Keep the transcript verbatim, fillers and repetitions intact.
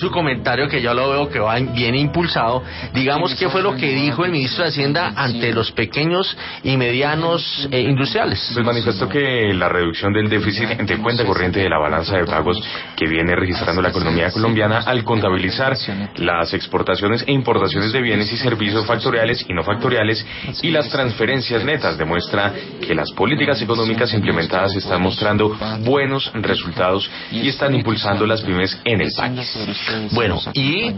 su comentario, que yo lo veo que va bien impulsado. Digamos, ¿qué fue lo que dijo el ministro de Hacienda ante los pequeños y medianos eh, industriales? Pues manifestó que la reducción del déficit de cuenta corriente de la balanza de pagos que viene registrando la economía colombiana al contabilizar las exportaciones e importaciones de bienes y servicios factoriales y no factoriales y las transferencias netas demuestra que las políticas económicas implementadas están mostrando buenos resultados y están impulsando las pymes en el país. Bueno, y